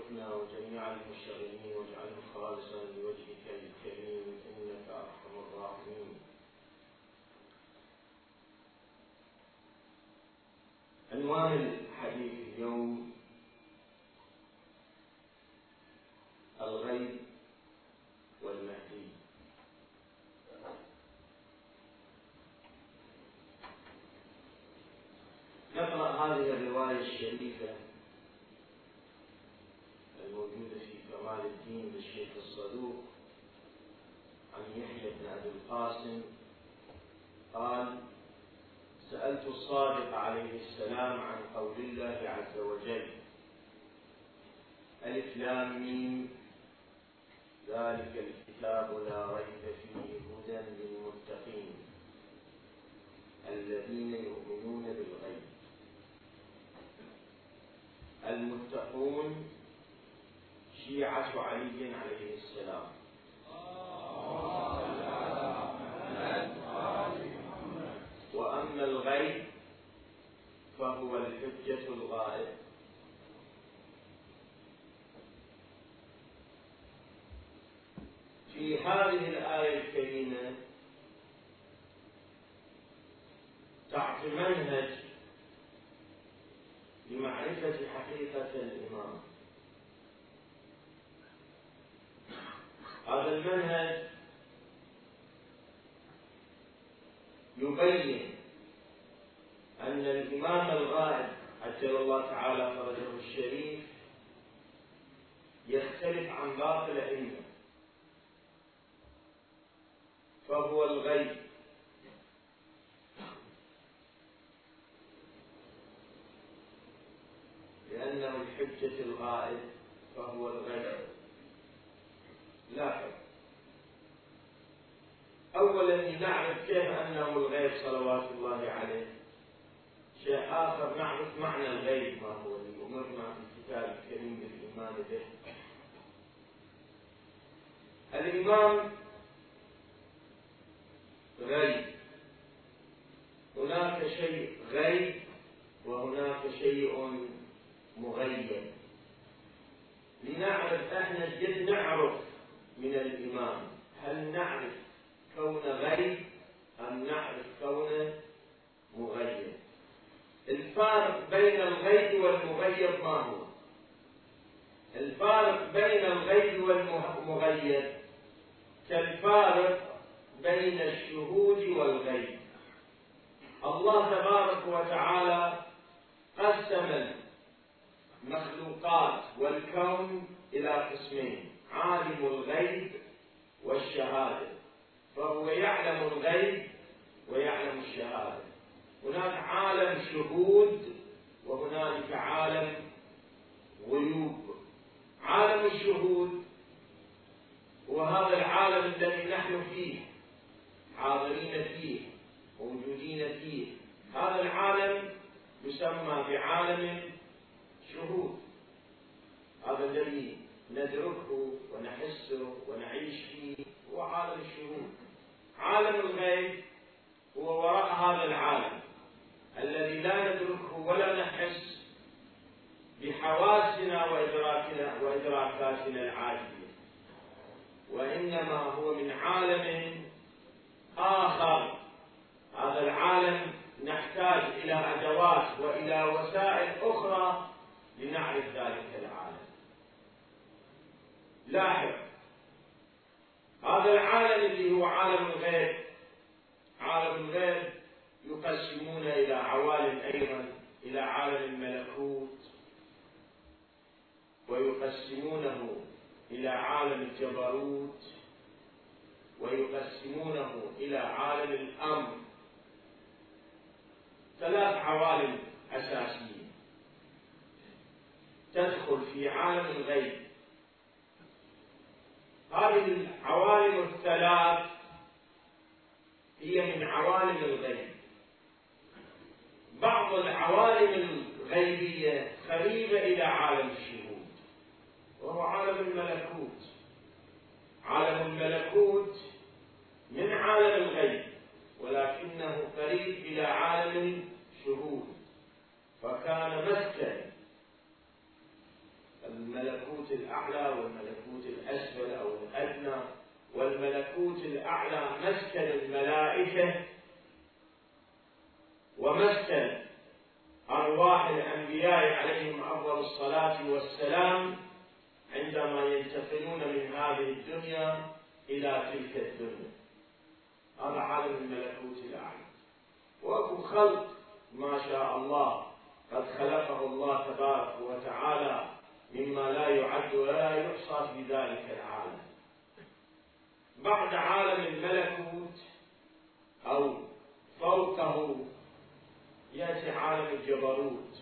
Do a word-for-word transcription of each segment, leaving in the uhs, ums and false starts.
وجوفنا وجميع المشتغلين واجعله خالصا لوجهك الكريم إنك أرحم الراحمين. عنوان الحديث اليوم الغيب والمهدي. نقرأ هذه الرواية الشريفة الموجودة في كمال الدين للشيخ الصدوق عن يحيى بن أبي القاسم قال: سألت الصادق عليه السلام عن قول الله عز وجل: ألف لام ميم ذلك الكتاب لا ريب فيه هدى للمتقين الذين يؤمنون بالغيب. المتقون شيعة علي عليه السلام، وأما الغيب فهو الحجة الغائب. في هذه الآية الكريمة تعطي منهج لمعرفة حقيقة الإمام. هذا المنهج يبين أن الإمام الغائب عجل الله تعالى فرجه الشريف يختلف عن باقي الأئمة، فهو الغيب، لأنه الحجة الغائب فهو الغيب. لاحظ، أولا لنعرف كيف أنه الغيب صلوات الله عليه. شيء آخر نعرف معنى الغيب ما هو اللي أمرنا في الكتاب الكريم بالإيمان به. الإمام غيب، هناك شيء غيب وهناك شيء مغيب. لنعرف احنا جد نعرف من الإمام، هل نعرف كون غيب أم نعرف كون مغيب؟ الفارق بين الغيب والمغيب ما هو؟ الفارق بين الغيب والمغيب كالفارق بين الشهود والغيب. الله تبارك وتعالى قسم المخلوقات والكون إلى قسمين: عالم الغيب والشهادة، فهو يعلم الغيب ويعلم الشهادة. هناك عالم شهود وهنالك عالم غيوب. عالم الشهود هو هذا العالم الذي نحن فيه، حاضرين فيه، موجودين فيه. هذا العالم يسمى بعالم شهود، هذا الذي ندركه ونحسه ونعيش فيه هو عالم الشهود. عالم الغيب هو وراء هذا العالم الذي لا ندركه ولا نحس بحواسنا وإدراكنا وإدراكاتنا العادية، وإنما هو من عالم آخر. هذا العالم نحتاج إلى أدوات وإلى وسائل أخرى لنعرف ذلك العالم. لاحظ، هذا العالم اللي هو عالم الغيب، عالم الغيب يقسمون إلى عوالم أيضا، إلى عالم الملكوت، ويقسمونه إلى عالم الجبروت، ويقسمونه إلى عالم الأمر. ثلاث عوالم أساسية تدخل في عالم الغيب. هذه العوالم الثلاث هي من عوالم الغيب. بعض العوالم الغيبية قريبة إلى عالم الشهود، وهو عالم الملكوت. عالم الملكوت من عالم الغيب ولكنه قريب إلى عالم الشهود، فكان مسكن الملكوت الأعلى والملكوت الأسفل أو الأدنى، والملكوت الأعلى مسكن الملائكة ومسكن أرواح الأنبياء عليهم أفضل الصلاة والسلام عندما ينتقلون من هذه الدنيا إلى تلك الدنيا. هذا عالم الملكوت الأعلى. وأكو خلق ما شاء الله قد خلقه الله تبارك وتعالى مما لا يعد ولا يحصى في ذلك العالم. بعد عالم الملكوت أو فوقه يأتي عالم الجبروت،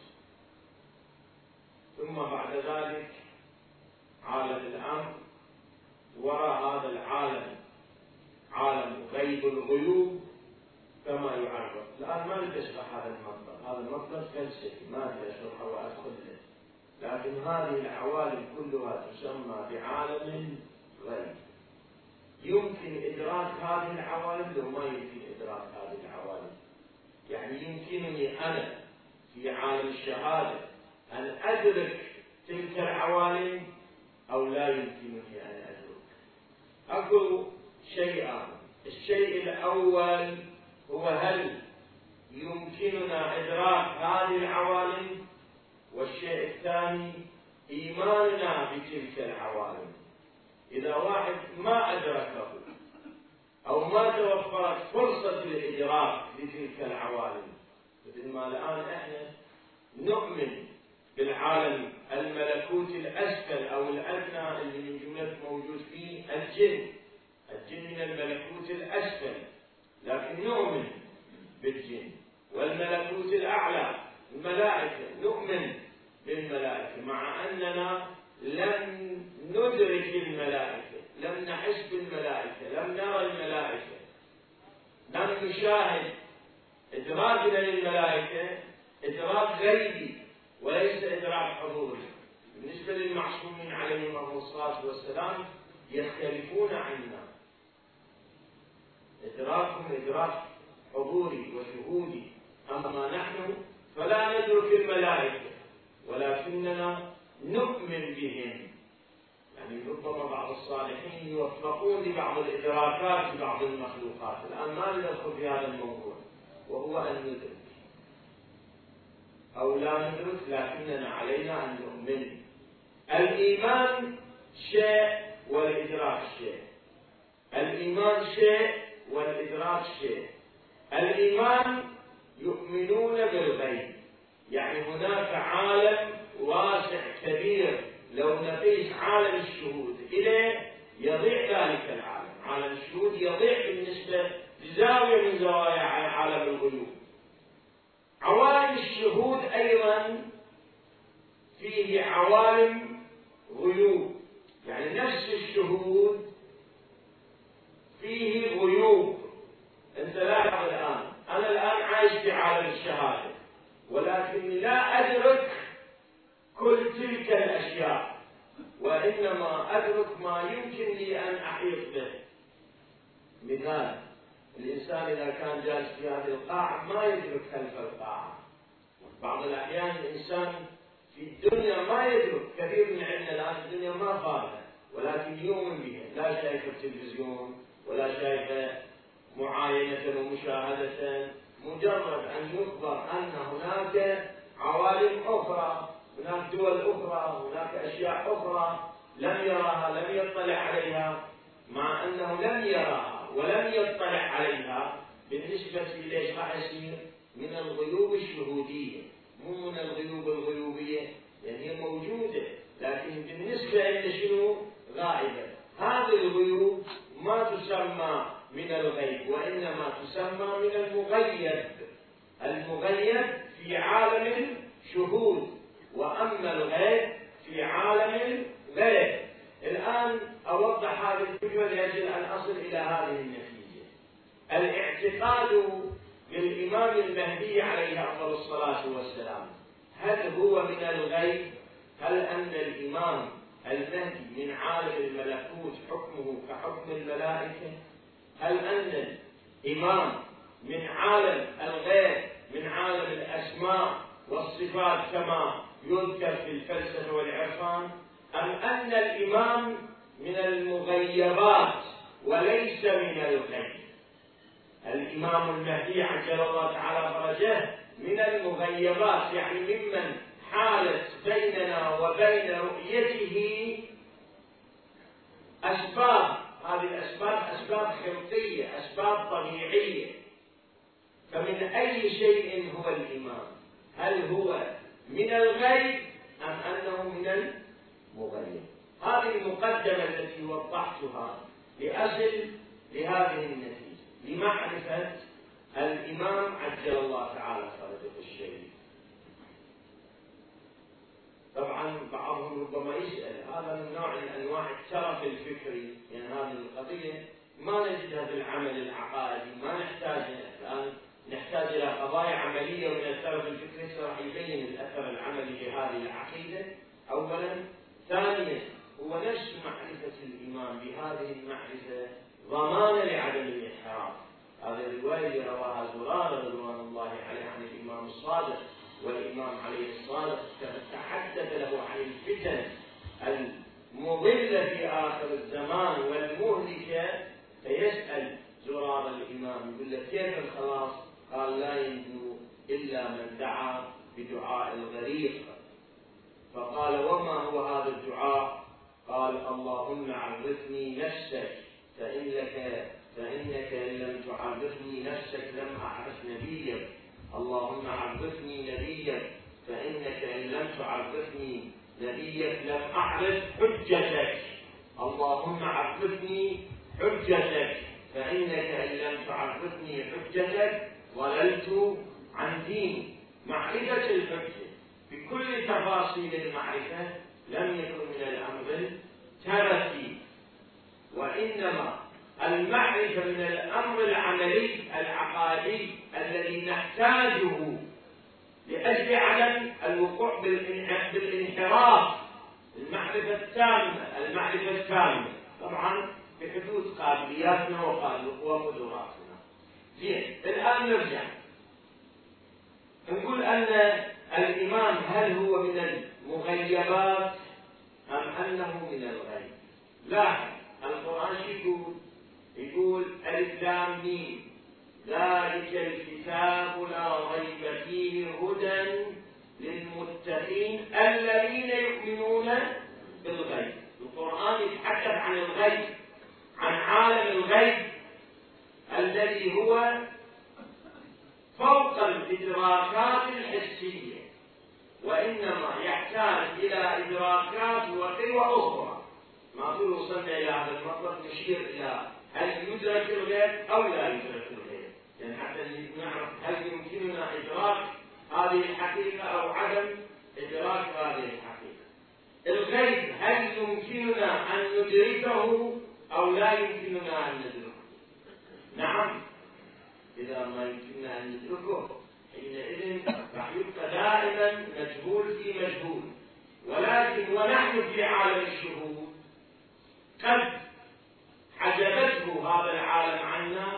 ثم بعد ذلك عالم الأمر، وراء هذا العالم عالم غيب الغيوب كما يعرف. الآن ما نريد أشرح هذا المطلب، هذا المطلب فلسفي ما أريد أشرحه وأدخل له، لكن هذه العوالم كلها تسمى بعالم غيب. يمكن إدراك هذه العوالم لو ما يمكن إدراك هذه العوالم. يعني يمكنني أنا في عالم الشهادة أن أدرك تلك العوالم أو لا يمكنني أن أدرك. أقول شيئان: الشيء الأول هو هل يمكننا إدراك هذه العوالم، والشيء الثاني إيماننا بتلك العوالم. إذا واحد ما أدركه أو ما توفرت فرصة الإدراك لتلك العوالم، مثل ما الآن إحنا نؤمن بالعالم الملكوت الأسفل أو الأدنى اللي من جملة موجود فيه الجن، الجن من الملكوت الأسفل، لكن نؤمن بالجن. والملكوت الأعلى الملائكة، نؤمن بالملائكة مع أننا لم ندرك الملائكة، لم نحس بالملائكة، لم نرى الملائكة، لم نشاهد. إدراكنا للملائكة إدراك غيبي وليس إدراك حضوري. بالنسبة للمعصومين عليهم الصلاة والسلام يختلفون عنا، إدراكهم إدراك حضوري وشهودي، أما نحن فلا ندرك الملائكة ولكننا نؤمن بهم. يعني ربما بعض الصالحين يوفقون لبعض الإدراكات في بعض المخلوقات. الآن ما ندخل في هذا الموضوع، وهو أن ندرك أو لا ندرك، لكننا علينا أن نؤمن. الإيمان شيء والإدراك شيء. الإيمان شيء والإدراك شيء. الإيمان يؤمنون بالغيب، يعني هناك عالم واسع كبير لو نقيس عالم الشهود إليه يضيع ذلك العالم. عالم الشهود يضيع بالنسبة لزاوية من زوايا عالم الغيوب. عوالم الشهود أيضا فيه عوالم غيوب، يعني نفس الشهود فيه غيوب. أنت لاحظ الآن، أنا الآن عايش في عالم الشهادة ولكني لا أدرك كل تلك الأشياء، وإنما أدرك ما يمكن لي أن أحيط به. مثال: الإنسان إذا كان جالس في هذه القاعة ما يدرك خلف القاعة. بعض الأحيان الإنسان في الدنيا ما يدرك، كثير من عندنا الآن في الدنيا ما فاهمه ولكن يؤمن بها، لا شايف التلفزيون ولا شايف معاينة ومشاهدة، مجرد أن يخبر أن هناك عوالم أخرى، هناك دول أخرى، هناك أشياء أخرى لم يراها، لم يطلع عليها، مع أنه لم يراها ولم يطلع عليها، بالنسبة إليه راح يصير من الغيوب الشهودية، مو من الغيوب الغيوبية، لأن هي موجودة لكن بالنسبة إلى شنو؟ غائبة. هذه الغيوب ما تسمى من الغيب وإنما تسمى من المغيب. المغيب في عالم الشهود، وأما الغيب في عالم الغيب. الآن أوضح هذه الفكرة لأجل أن أصل إلى هذه النتيجة. الاعتقاد بالإمام المهدي عليه أفضل الصلاة والسلام هل هو من الغيب؟ هل أن الإمام المهدي من عالم الملكوت حكمه كحكم الملائكة؟ هل أن الإمام من عالم الغيب من عالم الأسماء والصفات كما يذكر في الفلسفة والعرفان؟ أم أن الإمام من المغيبات وليس من الغيب؟ الإمام المهدي عجل الله تعالى فرجه من المغيبات، يعني ممن حالت بيننا وبين رؤيته أسباب، هذه الأسباب أسباب خلقية، أسباب طبيعية. فمن أي شيء هو الإمام؟ هل هو من الغيب أم أنه من المغيب؟ هذه المقدمة التي وضحتها لأصل لهذه النتيجة، لمعرفة الإمام عجل الله تعالى فرجه الشريف. طبعا بعضهم ربما يسأل، هذا من نوع من أنواع الترف الفكري، يعني هذه القضية ما نجدها في العمل العقائدي، ما نحتاجها الآن، نحتاج إلى قضايا عملية، ومن الترف الفكري راح يبين الأثر العملي لهذه العقيدة أولا. ثانيا هو نفس معرفة الإمام بهذه المعرفة ضمانا لعدم الانحراف. هذه الرواية رواها زرارة رضوان الله عليه عن الإمام الصادق، والإمام عليه الصادق تحدث له عن الفتن المضلة في آخر الزمان والمهلكة، فيسأل زرارة الإمام يقول له كيف الخلاص؟ قال لا ينجو إلا من دعا بدعاء الغريق. فقال وما هو هذا الدعاء؟ قال اللهم عرفني نفسك فإنك فإنك إن لم تعرفني نفسك لم أعرف نبيك. اللهم عرفني نبيك فإنك إن لم تعرفني نبيك لم أعرف حجتك. اللهم عرفني حجتك فإنك إن لم تعرفني حجتك ضللت عن ديني. معرفة الحجة بكل تفاصيل المعرفة لم يكن من الأمر الترفي، وإنما المعرفة من الأمر العملي العقائدي الذي نحتاجه لأجل عدم الوقوع بالانحراف. المعرفة التامة، المعرفة التامة طبعا بحدود قابلياتنا وقدراتنا. زين، الآن نرجع نقول أن الإمام هل هو من المغيبات أم أنه من الغيب؟ لاحظ القرآن يقول يقول ألف لام ميم ذلك الكتاب لا ريب فيه هدى للمتقين الذين يؤمنون بالغيب. القرآن يتحدث عن الغيب، عن عالم الغيب الذي هو فوق الإدراكات الحسية، وإنما يحتاج إلى إدراكات وقوى أخرى. ما نقول وصلنا إلى هذا المطلب نشير إلى هل يدرك الغيب أو لا يدرك الغيب، يعني حتى نعرف هل يمكننا إدراك هذه الحقيقة أو عدم إدراك هذه الحقيقة. الغيب هل يمكننا أن ندركه أو لا يمكننا أن ندركه؟ نعم، إذا ما يمكننا أن ندركه حينئذ راح يبقى دائما مجهول في مجهول. ولكن ونحن في عالم الشهود قد حجبته هذا العالم عنا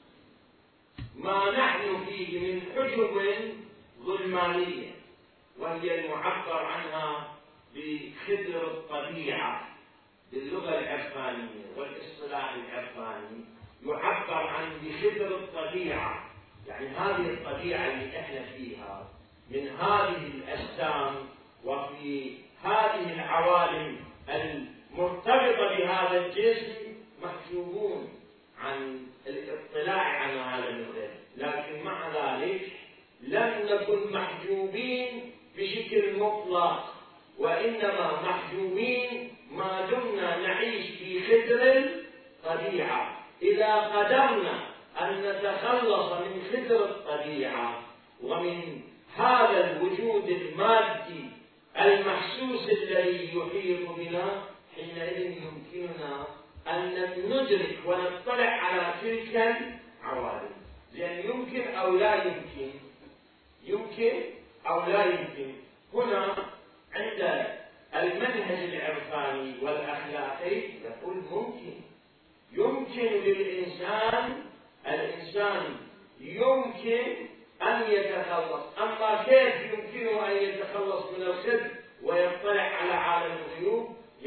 ما نحن فيه من حجب ظلمانية، وهي المعبر عنها بخدر الطبيعة باللغة العرفانية والاصطلاح العرفاني، يعبر عن بخدر الطبيعة، يعني هذه الطبيعة اللي احنا فيها من هذه الأجسام وفي هذه العوالم المرتبطة بهذا الجسم محجوبون عن الاطلاع على عالم الغيب. لكن مع ذلك لم نكن محجوبين بشكل مطلق، وإنما محجوبين ما دمنا نعيش في خدر الطبيعة. إذا قدرنا أن نتخلص من خدر الطبيعة ومن هذا الوجود المادي المحسوس الذي يحيط بنا، حينئذ يمكننا أن ندرك ونطلع على تلك العوالم. لأن يمكن أو لا يمكن، يمكن أو لا يمكن. هنا عند المنهج العرفاني والأخلاقي يقول ممكن، يمكن للإنسان، الإنسان يمكن أن يتخلص. أما كيف يمكنه أن يتخلص من الخدر ويطلع على عالم الغيوب؟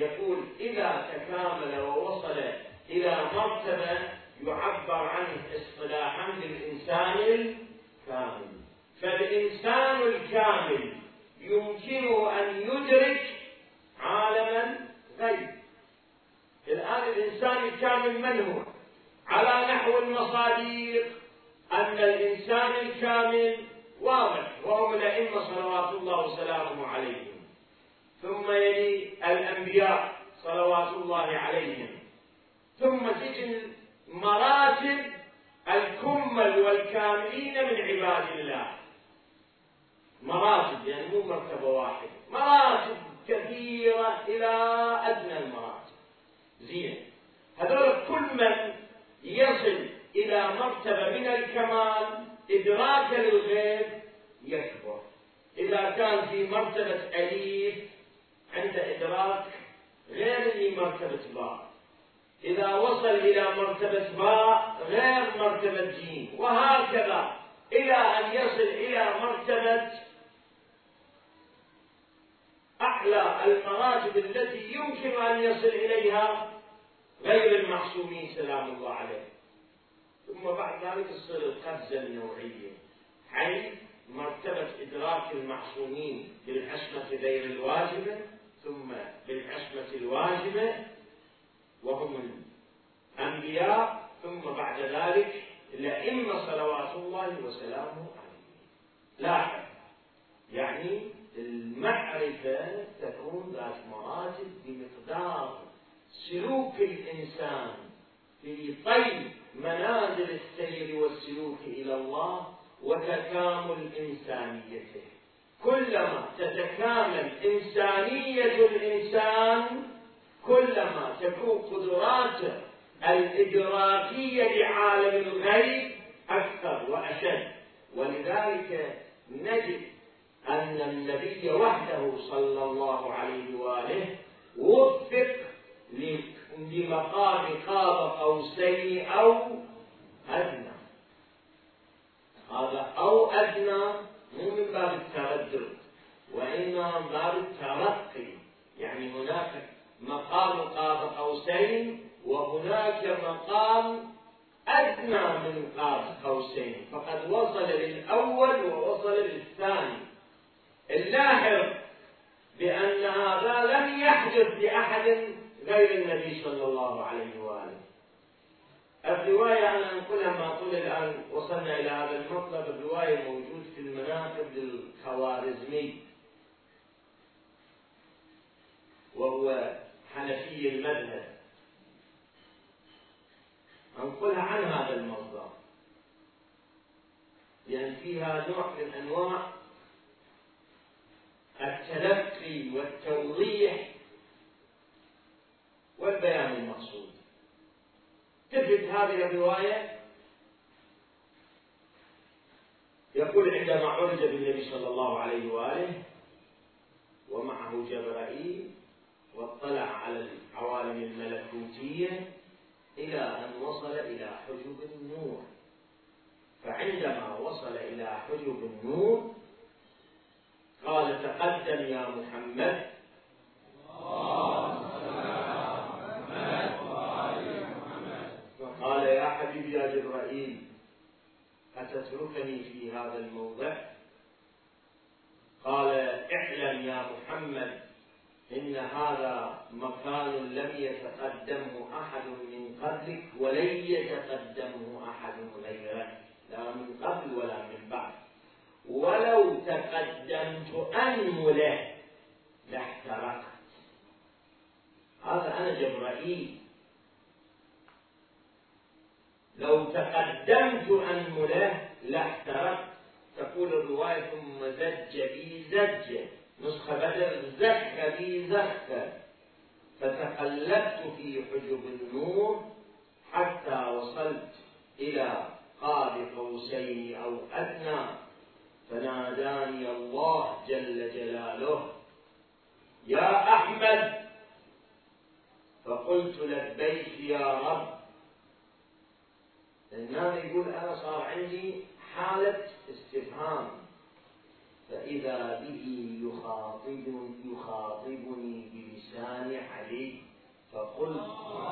تكامل ووصل إلى مرتبة يعبر عنه اصطلاحا بالإنسان الكامل. فالإنسان الكامل يمكنه أن يدرك عالما غيب. الآن الإنسان الكامل من هو؟ على نحو المصاديق أن الإنسان الكامل واضح وهم الأئمة صلوات الله وسلامه عليهم، ثم يلي الأنبياء صلوات الله عليهم، ثم تجي مراتب الكمل والكاملين من عباد الله. مراتب يعني مو مرتبة واحدة، مراتب كثيرة إلى أدنى المراتب. زين، هذول كل من يصل إلى مرتبة من الكمال إدراك للغيب يكبر. إذا كان في مرتبة أليف عند إدراك غير اللي مرتبة باء، إذا وصل إلى مرتبة باء غير مرتبة جيم، وهكذا إلى أن يصل إلى مرتبة أعلى المراتب التي يمكن أن يصل إليها غير المعصومين سلام الله عليه. ثم بعد ذلك تصير القفزة النوعية، حيث مرتبة إدراك المعصومين بالعصمة غير الواجبة، ثم بالعصمة الواجبة وهم الأنبياء، ثم بعد ذلك الأئمة صلوات الله وسلامه عليهم. لاحظ، يعني المعرفة تكون ذات مراتب بمقدار سلوك الإنسان في طي منازل السير والسلوك إلى الله وتكامل إنسانيته. كلما تتكامل إنسانية الإنسان كلما تكون قدراته الإدراكية لعالم الغيب أكثر وأشد. ولذلك نجد أن النبي وحده صلى الله عليه وآله وفق لمقام قاب قوسين أو أدنى. هذا أو أدنى مو من باب التردد، وإنما من باب الترقي. يعني هناك مقام قاب قوسين وهناك مقام أدنى من قاب قوسين، فقد وصل للأول ووصل للثاني. اللاحظ بأن هذا لم يحدث لأحد غير النبي صلى الله عليه وآله. الرواية أنا أنقلها ما أقول الآن وصلنا إلى هذا المطلب. الرواية موجود في المناقب للخوارزمي، وهو حنفي المذهب. أنقلها عن هذا المصدر لأن فيها نوع من أنواع التلقي والتوضيح والبيان المقصود. تثبت هذه الرواية، يقول عندما عرج بالنبي صلى الله عليه وآله ومعه جبرائيل واطلع على العوالم الملكوتية إلى أن وصل إلى حجب النور. فعندما وصل إلى حجب النور قال: تقدم يا محمد. قال: يا حبيبي يا جبرائيل، أتتركني في هذا الموضع؟ قال: اعلم يا محمد إن هذا مكان لم يتقدمه أحد من قبلك ولن يتقدمه أحد غيرك، لا من قبل ولا من بعد. ولو تقدمت أنمله لاحترقت. هذا أنا جبرائيل، لو تقدمت أنمله لاحترقت. تقول الرواية: ثم زج بي زجة، نسخة بدل زخ بي زخة، فتقلبت في حجب النور حتى وصلت إلى قاب قوسين أو أدنى، فناداني الله جل جلاله: يا أحمد. فقلت: لبيك يا رب. النام يقول أنا صار عندي حالة استفهام، فإذا به يخاطبني, يخاطبني بلسان علي. فقلت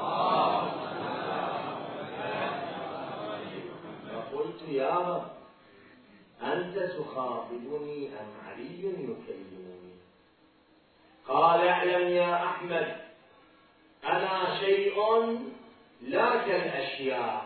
فقلت يا رب أنت تخاطبني أم علي يكلمني؟ قال اعلم يا أحمد أنا شيء لا كالأشياء.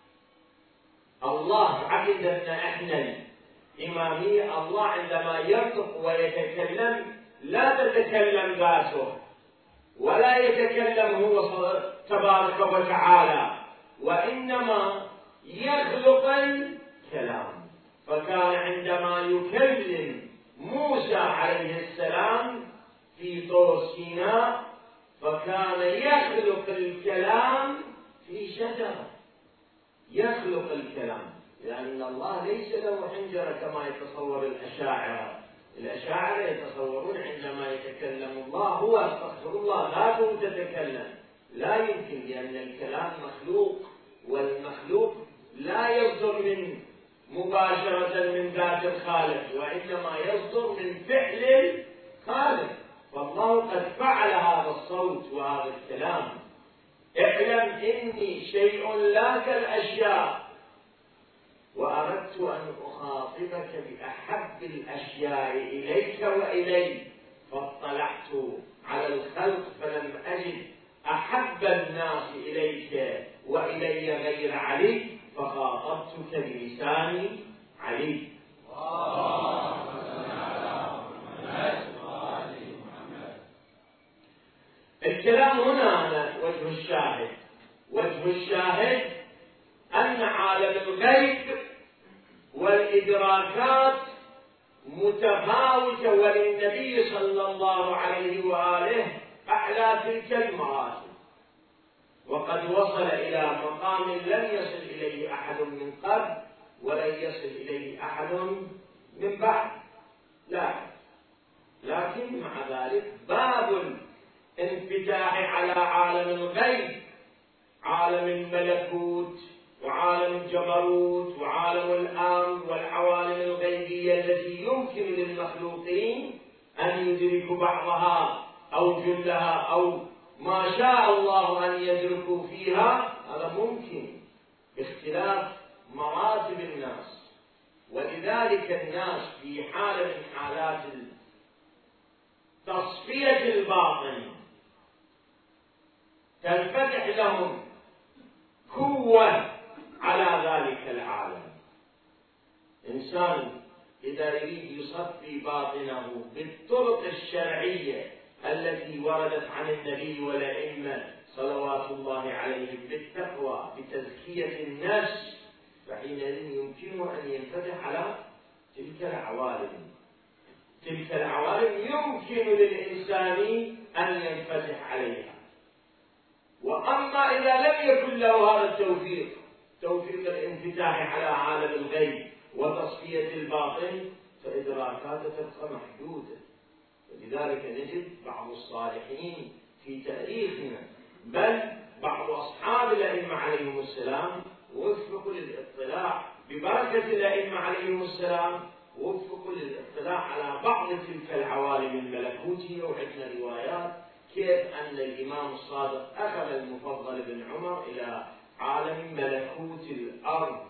الله عقيدتنا احنا الإمامية، الله عندما ينطق ويتكلم لا تتكلم ذاته ولا يتكلم هو تبارك وتعالى، وإنما يخلق الكلام. فكان عندما يكلم موسى عليه السلام في طور سيناء فكان يخلق الكلام في شجرة، يخلق الكلام، لأن الله ليس له حنجرة كما يتصور الأشاعرة. الأشاعرة يتصورون عندما يتكلم الله هو أستغفر الله ذاته تتكلم، لا يمكن، لأن الكلام مخلوق، والمخلوق لا يصدر من مباشرة من ذات الخالق، وإنما يصدر من فعل الخالق. فالله قد فعل هذا الصوت وهذا الكلام. اعلم إني شيء لا كالأشياء، وأردت أن أخاطبك بأحب الأشياء إليك وإلي، فاطلعت على الخلق فلم أجد أحب الناس إليك وإلي غير علي، فخاطبتك بلسان علي. الكلام هنا وجه الشاهد، وجه الشاهد أن عالم الغيب والإدراكات متفاوتة، وللنبي صلى الله عليه وآله أعلى تلك المراتب، وقد وصل إلى مقام لم يصل إليه أحد من قبل ولن يصل إليه أحد من بعد. لا، لكن مع ذلك باب الانفتاح على عالم الغيب، عالم الملكوت وعالم الجبروت وعالم الأمر والعوالم الغيبية التي يمكن للمخلوقين أن يدركوا بعضها أو جلها أو ما شاء الله أن يدركوا فيها، هذا ممكن باختلاف مراتب الناس. ولذلك الناس في حالة من حالات تصفية الباطن تنفتح لهم قوة على ذلك العالم. إنسان إذا يريد يصفي باطنه بالطرق الشرعية التي وردت عن النبي والأئمة صلوات الله عليهم بالتقوى بتزكية النفس، فحينئذ يمكنه أن ينفتح على تلك العوالم. تلك العوالم يمكن للإنسان أن ينفتح عليها. وأما إذا لم يكن له هذا التوفيق، توفيق الانفتاح على عالم الغيب وتصفية الباطن، فإدراكاته تبقى محدودة. ولذلك نجد بعض الصالحين في تاريخنا، بل بعض أصحاب الأئمة عليهم السلام، وفقوا للاطلاع ببركة الأئمة عليهم السلام، وفقوا للاطلاع على بعض تلك العوالم الملكوتية. وعندنا روايات كيف أن الإمام الصادق أخذ المفضل بن عمر إلى عالم ملكوت الأرض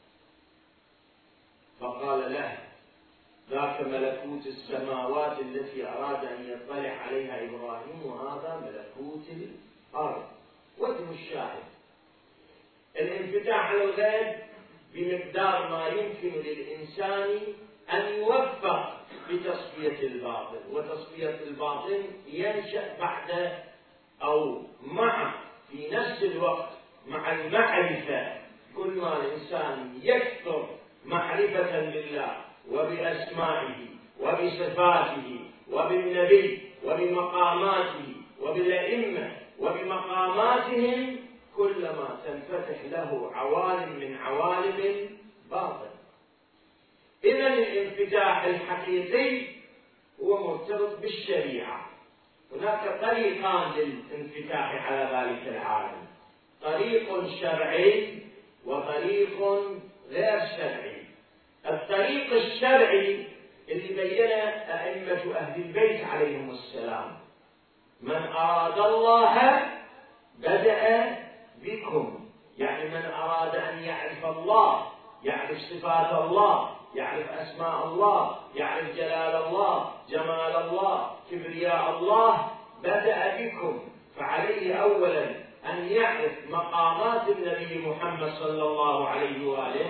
فقال له ذاك ملكوت السماوات التي أراد أن يطلع عليها إبراهيم، وهذا ملكوت الأرض. وجه الشاهد الانفتاح على الغيب بمقدار ما يمكن للإنسان أن يوفق بتصفية الباطن، وتصفية الباطن ينشأ بعد أو مع في نفس الوقت مع المعرفة. كل ما الإنسان يكثر معرفة بالله وبأسمائه وبصفاته وبالنبي وبمقاماته وبالأئمة وبمقاماتهم، كلما تنفتح له عوالم من عوالم الباطن. إذن الانفتاح الحقيقي هو مرتبط بالشريعة. هناك طريقان للانفتاح على ذلك العالم، طريق شرعي وطريق غير شرعي. الطريق الشرعي اللي بينه أئمة أهل البيت عليهم السلام: من أراد الله بدأ بكم، يعني من أراد أن يعرف الله، يعرف صفات الله، يعرف أسماء الله، يعرف جلال الله، جمال الله، كبرياء الله، بدأ بكم. فعليه أولا أن يعرف مقامات النبي محمد صلى الله عليه وآله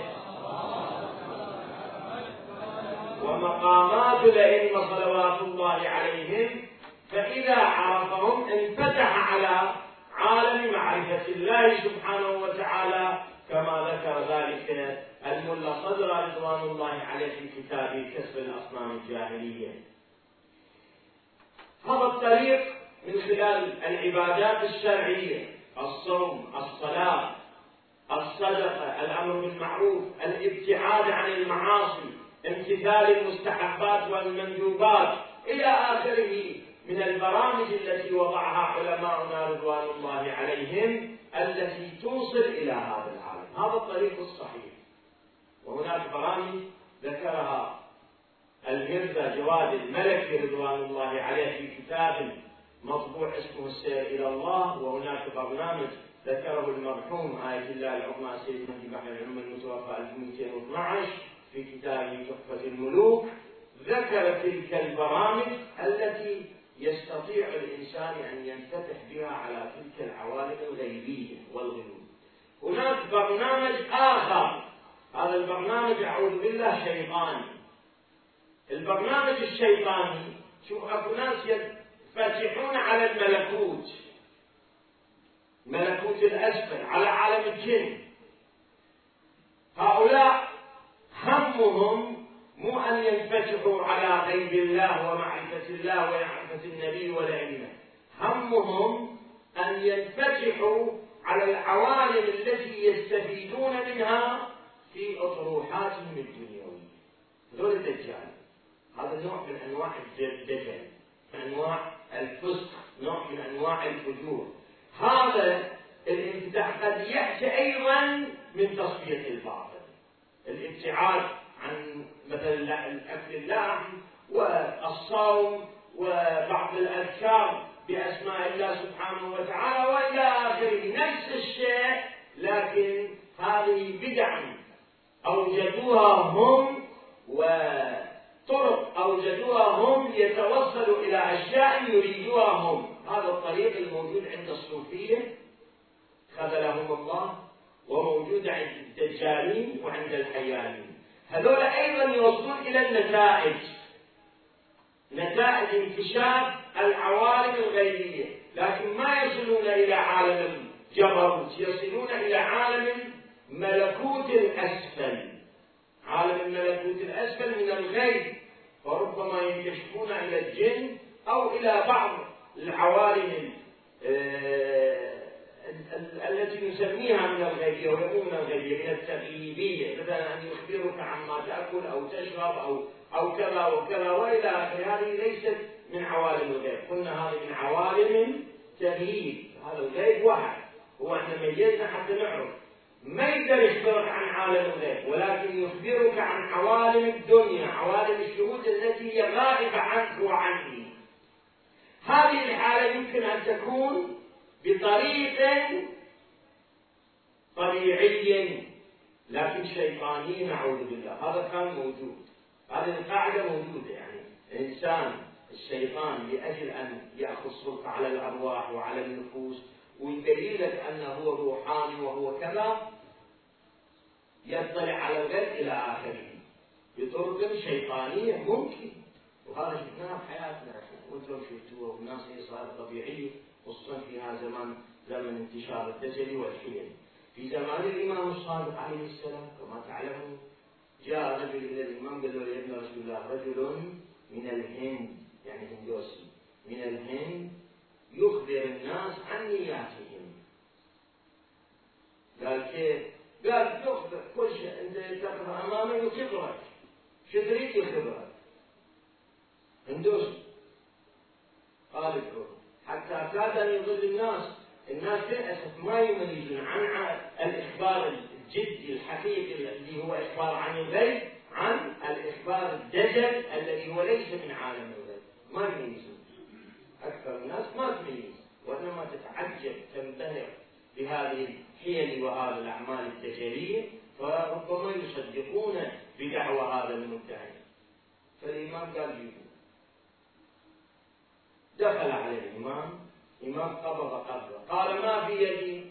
ومقامات الأئمة صلوات الله عليهم، فإذا عرفهم انفتح على عالم معرفة الله سبحانه وتعالى، كما ذكر ذلك الملا صدر رضوان الله عليه في كتابه كسب الأصنام الجاهلية. هذا الطريق من خلال العبادات الشرعية، الصوم، الصلاة، الصدقة، الأمر بالمعروف، الابتعاد عن المعاصي، امتثال المستحبات والمندوبات إلى آخره من البرامج التي وضعها علماؤنا رضوان الله عليهم التي توصل إلى هذا العالم. هذا الطريق الصحيح. وهناك برامج ذكرها المرزا جواد الملكي رضوان الله عليه في كتاب مطبوع اسمه السير إلى الله، وهناك برنامج ذكره المرحوم آية الله العظمى سيد مهدي بحر العلوم المتوفى ألف ومئتين واثني عشر في كتابه تحفة الملوك، ذكر تلك البرامج التي يستطيع الإنسان أن ينفتح بها على تلك العوالم الغيبية والغيوب. هناك برنامج آخر، هذا البرنامج أعوذ بالله شيطاني. البرنامج الشيطاني، شوف أكو ناس يفتحون على الملكوت، ملكوت الأسفل، على عالم الجن. هؤلاء همهم مو أن ينفتحوا على غيب الله ومعرفة الله ومعرفة النبي والأئمة، همهم أن ينفتحوا على العوالم التي يستفيدون منها في أطروحاتهم الدنيوية. هذول الدجال، هذا نوع من أنواع الدجل، من أنواع الفسق، نوع من أنواع الفجور. هذا الانفتاح قد يأتي أيضا من تصفية الباطل، الابتعاد عن مثلا الأكل اللحم والصوم وبعض الأذكار بأسماء الله سبحانه وتعالى وإلى آخره، نفس الشيء، لكن هذه بدع أوجدوها هم وطرق أوجدوها هم يتوصلوا إلى أشياء يريدوها هم. هذا الطريق الموجود عند الصوفية خذلهم الله، وموجود عند الدجالين وعند الحيانين. هذول أيضا يوصلون إلى النتائج، نتائج انكشاف العوالم الغيبية، لكن ما يصلون إلى عالم الجبروت، يصلون إلى عالم ملكوت الأسفل، عالم الملكوت الأسفل من الغيب، وربما ينكشفون إلى الجن أو إلى بعض العوالم التي نسميها من الغيبية ويقول من الغيبية من التغييبية، مثلا أن يخبرك عما تأكل أو تشرب أو أو كذا وكذا وإلى آخره. هذه ليست من عوالم الغيب، قلنا هذه من عوالم تغييب. هذا الغيب واحد، هو احنا ميزنا حتى نعرف. ما يقدر يخبرك عن عالم الغيب، ولكن يخبرك عن عوالم الدنيا، عوالم الشهود التي هي غائبة عنك وعني. هذه الحالة يمكن أن تكون بطريق طبيعي لكن شيطاني، نعوذ بالله. هذا كان موجود، هذه القاعدة موجودة. يعني الإنسان الشيطان لأجل أن يأخذ سلطة على الأرواح وعلى النفوس ويبين لك أنه هو روحاني وهو كذا، يطلع على الغيب إلى آخره بطرق شيطانية ممكن، وهذا شفناه في حياتنا. وانتم لو شفتوه والناس هي صارت طبيعية، خصوصا في هذا الزمان، زمن انتشار الدجل والحيل. في زمان الإمام الصادق عليه السلام كما تعلمون، جاء رجل إلى الإمام قال له: يا ابن رسول الله، رجل من الهند، يعني هندوسي من الهند، يخبر الناس عن نياتهم. قال: كيف؟ قال: يخبر كل شيء، أنت تقرأ أمامه وتقرأ، شو تريد يخبرك؟ هندوسي. قال: ادعوه. حتى كاد أن يضل الناس، الناس للأسف ما يميزون عن الإخبار الجدي الحقيقي الذي هو إخبار عن الغيب عن الإخبار الدجل الذي هو ليس من عالم الغيب، ما يميزون. أكثر الناس ما تميز، وإنما تتعجب، تنبهر بهذه الحيل وهذه الأعمال الدجالية، فربما يصدقون بدعوى هذا المدعي. فالإمام قال جيبوا. دخل على الإمام، الإمام قبض قبضة، قال ما في يدي؟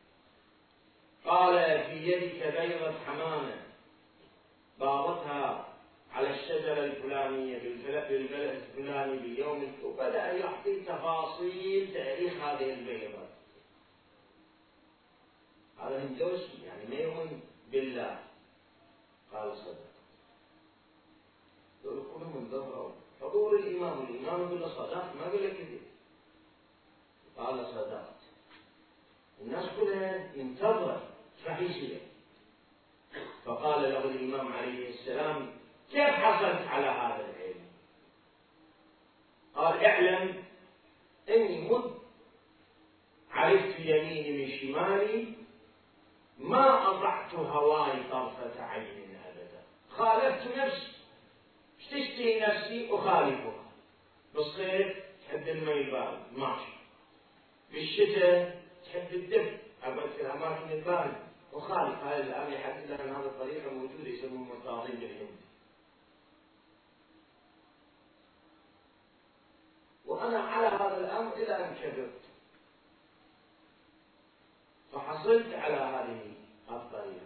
قال في يدك بيضة حمامة باضتها على الشجرة الفلانية بالبلد الفلاني باليوم، وبدأ يعطي تفاصيل تاريخ هذه البيضة. هذا هندوسي يعني ما يؤمن بالله. قال صدق. يقول كلهم من ظهره حضور الإمام، الإمام يقول له صدقت، ما يقول له كذب. قال صدقت. الناس كلها ينتظر راح يصير. فقال له الإمام عليه السلام كيف حصلت على هذا العلم؟ قال اعلم اني مذ عرفت يميني من شمالي ما أطعت هواي طرفة عين أبدا. خالفت نفسي، تشتهي نفسي أخالفها. بالصيف تحب الماء البارد ماشي، بالشتاء تحب الدفء أبعد في الأماكن الباردة أخالف. هذا الآن يحدد أن هذه الطريقة موجودة يسمونها التعظيم بالهند. وأنا على هذا الأمر إلى أن كبرت، فحصلت على هذه الطريقة.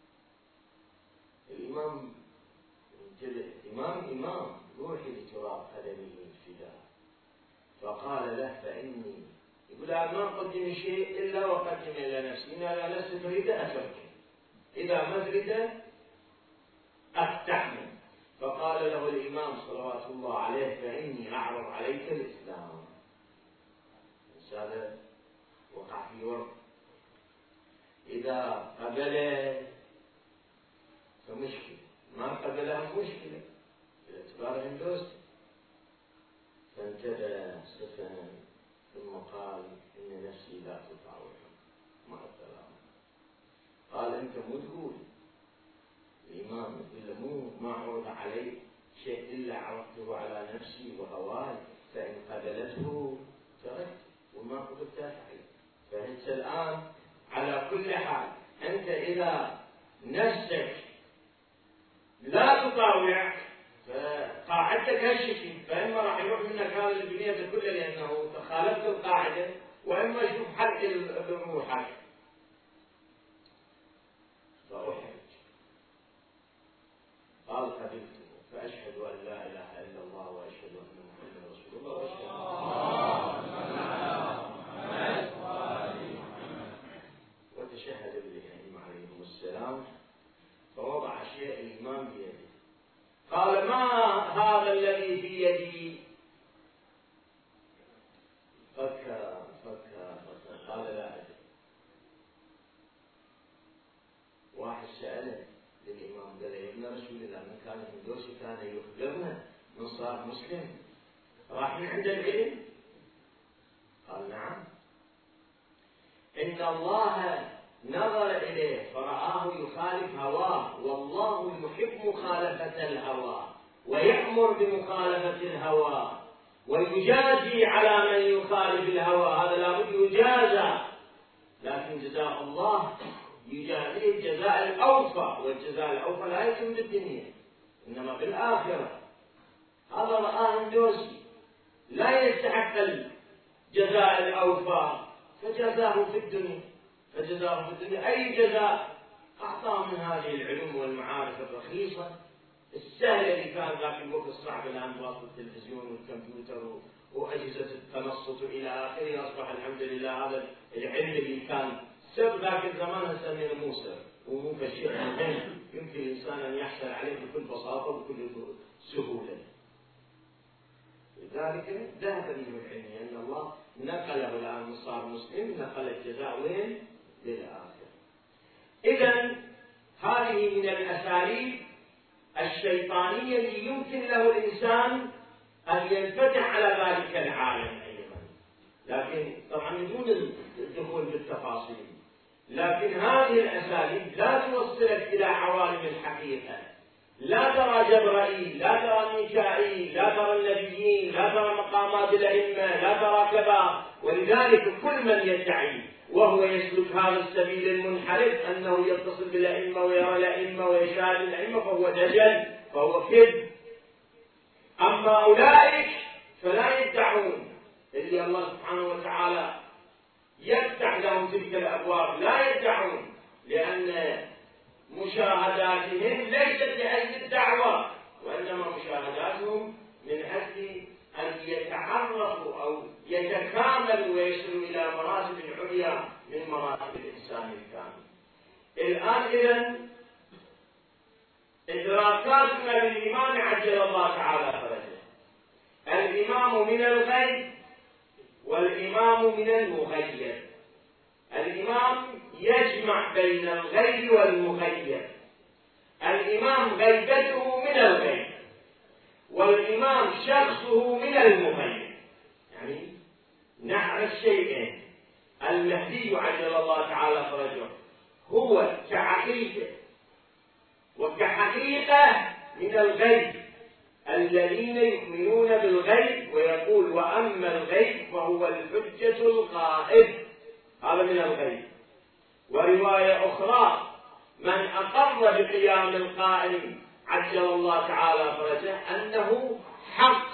الإمام إمام إمام روحي لتراب قدمه الفداء. فقال له فإني، يقول ما قدم شيء إلا وقدم إلى نفسي، إن على نفسي تريد أترك، إذا ما تريد أستحمل. فقال له الإمام صلوات الله عليه فإني أعرض عليك الإسلام. هذا وقع في ورد، إذا قبله فمشكلة، ما قبلها مشكلة باعتبار هندوس. فانتبه سفن ثم قال إن نفسي لا تطاوعهم مع السلامة. قال أنت مو تقول الإمام إلا مو ما عرض علي شيء إلا عرضته على نفسي وهواي، فإن قبلته تركت وما قبلت عليه. فأنت الآن على كل حال أنت إذا نفسك لا تطاوع فقاعدتك هالشكل، فإما راح يروح منك هذا البنية كلها لأنه خالفت القاعدة، وإما يشوف حرق روحك. فأحرج. قال قبلته فأشهد أن لا إله إلا الله وأشهد أن محمدا رسول الله وتشهد بالإمام عليهم السلام. فوضع شيء الإمام بيده. قال ما هذا الذي في يدي؟ فكر فكر فكر قال لا أدري. واحد سأله للإمام قال يا ابن رسول الله من كان هندوسي كان يخبرنا من صار مسلم راح من عند العلم؟ قال نعم. إن الله نظر إليه فرآه يخالف هواه، والله يحب مخالفة الهوى ويأمر بمخالفة الهوى ويجازي على من يخالف الهوى. هذا لابد يجازى، لكن جزاء الله يجازيه الجزاء الأوفى، والجزاء الأوفى لا يتم بالدنيا إنما بالآخرة. هذا رآه هندوسي لا يستحق الجزاء الأوفى فجزاه في الدنيا، فجزاه في الدنيا أي جزاء أعطاه من هذه العلوم والمعارف الرخيصة السهلة اللي كان ذاك الوقت الصعب. الآن بواسطة التلفزيون والكمبيوتر وأجهزة التنصت إلى آخره أصبح الحمد لله هذا العلم اللي كان سر ذاك الزمان نسميه موسى ومو بشيء مهم يمكن الإنسان أن يحصل عليه بكل بساطة وبكل سهولة. لذلك ذهب منه العلم لأن يعني الله نقله الآن صار مسلم، نقل الجزاء وين؟ للآخرة. إذن هذه من الأساليب الشيطانية اللي يمكن له الإنسان أن ينفتح على ذلك العالم أيضا، لكن طبعا بدون الدخول بالتفاصيل. لكن هذه الأساليب لا توصلك إلى عوالم الحقيقة، لا ترى جبرائيل، لا ترى ميكائيل، لا ترى النبيين، لا ترى مقامات الأئمة، لا ترى كذا. ولذلك كل من يدعي وهو يسلك هذا السبيل المنحرف أنه يتصل بالأئمة ويرى الأئمة ويشاهد الأئمة فهو دجل، فهو كذب. أما أولئك فلا يدعون، اللي الله سبحانه وتعالى يفتح لهم تلك الأبواب لا يدعون، لأن مشاهداتهم ليست لأجل الدعوة، وإنما مشاهداتهم من أجل أن يتعرفوا أو يتكاملوا ويصلوا إلى مراتب عليا من مراتب الإنسان الكامل. الآن إذن إدراكاتنا للإمام عجل الله تعالى فرجه. الإمام من الغيب والإمام من المغيب. الإمام يجمع بين الغيب والمغيب. الإمام غيبته من الغيب والإمام شخصه من المغيب. يعني نعرف شيئين: المهدي عجل الله تعالى فرجه هو كعقيدة وكحقيقة من الغيب الذين يؤمنون بالغيب، ويقول وأما الغيب فهو الحجة الغائب، هذا من الغيب. ورواية أخرى: من أقر بقيام القائم عجل الله تعالى فرجه أنه حق،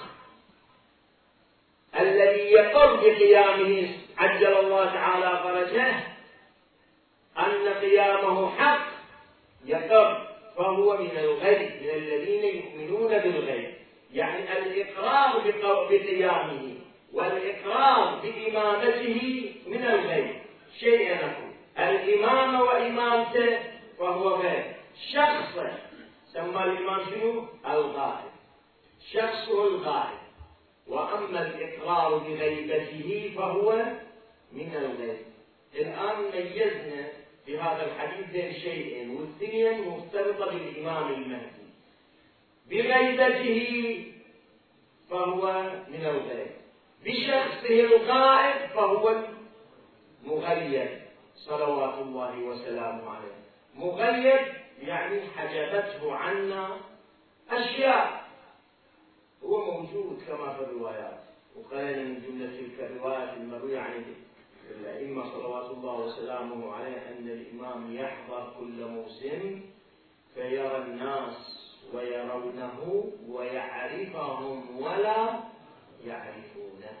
الذي يقر بقيامه عجل الله تعالى فرجه أن قيامه حق يقر، فهو من الغيب، من الذين يؤمنون بالغيب. يعني الإقرار بقيامه والإقرار بإمامته من الغيب. شيء نقول الإمامة وإمامته فهو غيب. شخصه سمى الإمام شنو؟ الغائب، شخصه الغائب. وأما الإقرار بغيبته فهو من الغيب. الآن ميزنا في هذا الحديث بين شيئين، والاثنين مرتبطة بالإمام المهدي. بغيبته فهو من الغيب، بشخصه الغائب فهو مغيب صلوات الله وسلامه عليه. مغيب يعني حجبته عنا أشياء، هو موجود كما في الروايات. وقال من جملة تلك الروايات المروية عن الأئمة صلوات الله وسلامه عليه أن الإمام يحضر كل موسم فيرى الناس ويرونه ويعرفهم ولا يعرفونه،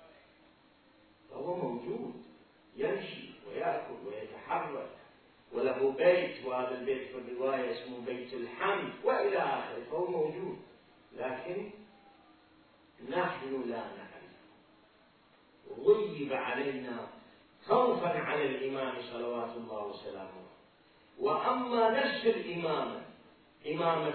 فهو موجود يمشي ويأكل ويتحرك، وله بيت، وهذا البيت في الرواية اسمه بيت الحمد وإلى آخره، فهو موجود. لكن نحن لا نعرف، غيب علينا خوفا على الإمام صلوات الله وسلامه. وأما نفس الإمامة، إمامة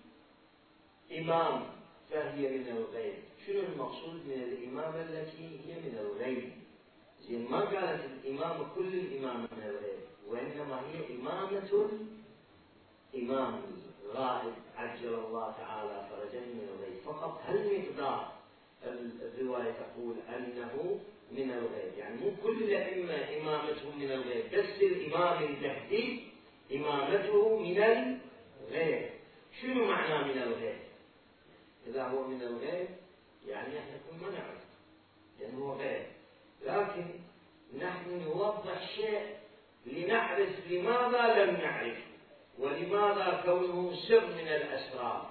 الإمام، فهي من الغيب. شنو المقصود من الإمامة التي هي من الغيب؟ زين ما قالت الإمامة كل الإمامة من الغيب، وإنما هي إمامة الإمام الغائب عجل الله تعالى فرجه من الغيب فقط. هل مقدار الرواية تقول أنه من الغيب، يعني مو كل الأئمة إمامتهم من الغيب، بس الإمام المهدي إمامته من الغيب. شنو معنى من الغيب؟ إذا هو من الغيب يعني احنا كل ما نعرف، لأنه هو غيب، لكن نحن نوضح شيء لنعرف لماذا لم نعرف، ولماذا كونه سر من الأسرار.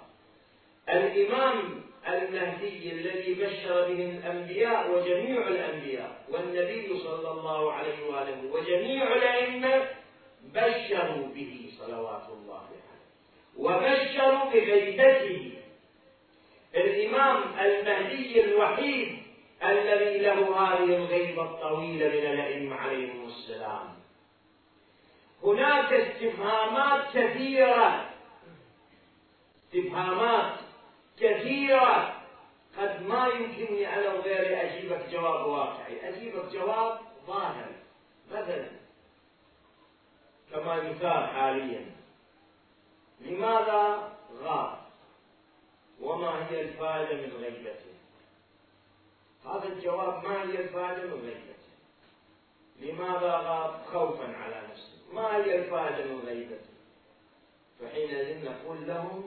الإمام المهدي الذي بشر به الأنبياء وجميع الأنبياء والنبي صلى الله عليه وآله وجميع الأئمة بشروا به صلوات الله عليه، وبشروا بغيبته. الإمام المهدي الوحيد الذي له هذه الغيبة الطويلة من الأئمة عليهم السلام. هناك استفهامات كثيرة، استفهامات كثيرة قد ما يمكنني أنا وغيري أجيبك جواب واقعي، أجيبك جواب ظاهر. مثلا كما مثال حاليا، لماذا غاب؟ وما هي الفائدة من غيبته؟ هذا الجواب ما هي الفائدة من غيبته. لماذا غاب؟ خوفا على نفسه. ما هي الفائدة من غيبته؟ فحينئذ نقول لهم